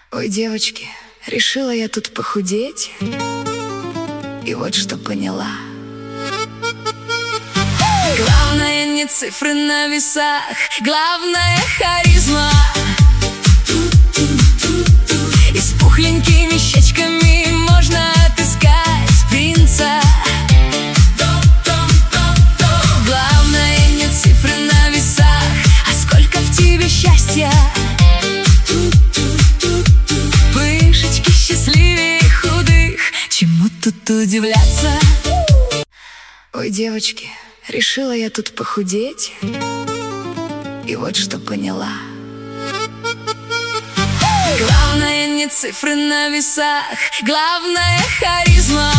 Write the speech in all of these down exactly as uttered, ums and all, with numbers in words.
Ой, девочки, решила я тут похудеть, и вот что поняла. Главное не цифры на весах, главное харизма. И с пухленькими щечками можно отыскать принца. Главное не цифры на весах, а сколько в тебе счастья. Пышечки счастливее худых, чему тут удивляться? Ой, девочки, решила я тут похудеть, и вот что поняла. Главное не цифры на весах, главное харизма.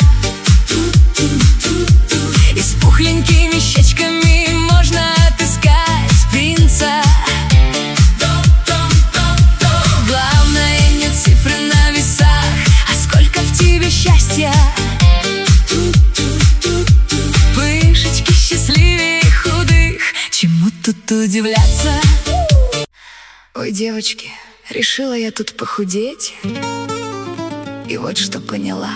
И с пухленькими щечками можно отыскать принца. Главное не цифры на весах, а сколько в тебе счастья. Пышечки счастливее худых, чему тут удивляться? Ой, девочки, решила я тут похудеть, и вот что поняла.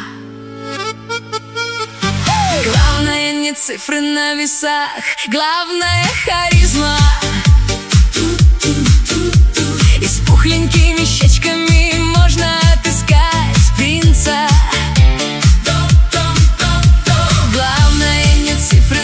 Главное не цифры на весах, главное харизма.